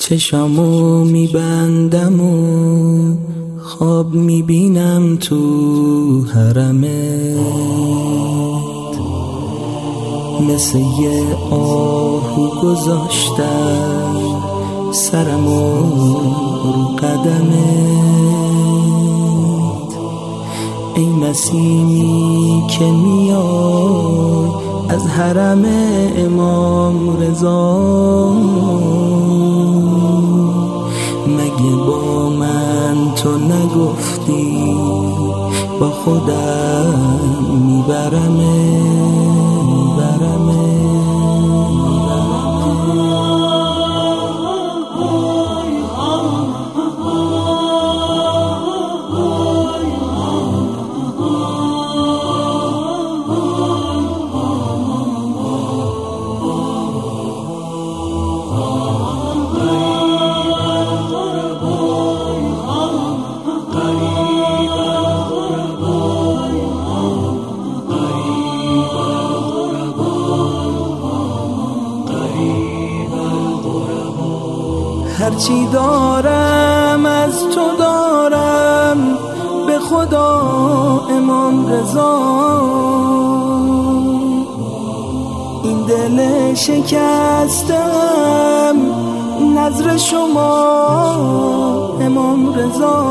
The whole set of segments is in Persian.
چشامو میبندم و خواب میبینم تو حرمت، مثل یه آهو گذاشتم سرمو رو قدمت. ای نسیمی که میای از حرم امام رضا، مگه با من تو نگفتی با خودم میبرمت. هرچی دارم از تو دارم به خدا امام رضا، این دل شکستم نظر شما امام رضا.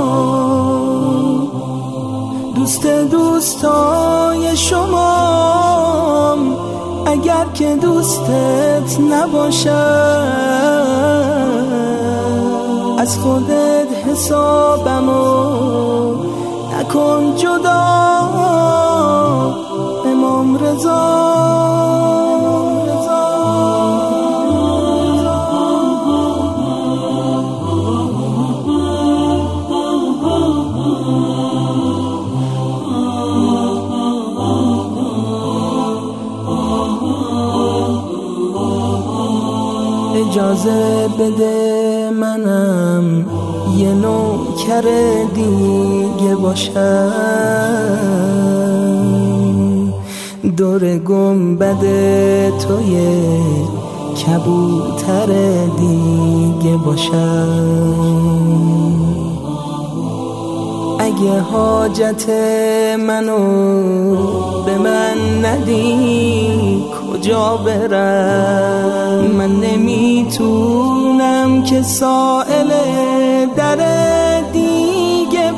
دوست دوستای شما اگر که دوستت نباشم، از خودت حسابمو نکن جدا امام رضا. اجازه بده منم یه نوکر دیگه باشم، دور گنبد توی کبوتر دیگه باشم. اگه حاجت منو به من ندی کجا برم؟ من نمیتونم که سائل در دیگه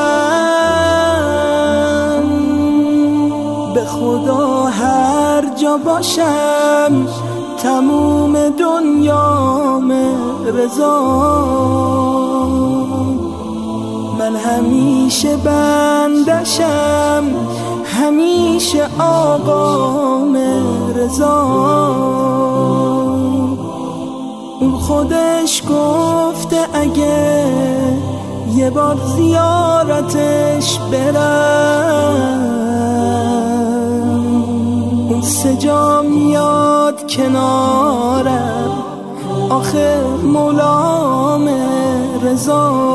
باشم. به خدا هر جا باشم تموم دنیام رضا. من همیشه بندشم، همیشه آقام رضا. اون خودش گفته اگه یه بار زیارتش برم، اون سجا میاد کنارم آخه مولام رضا.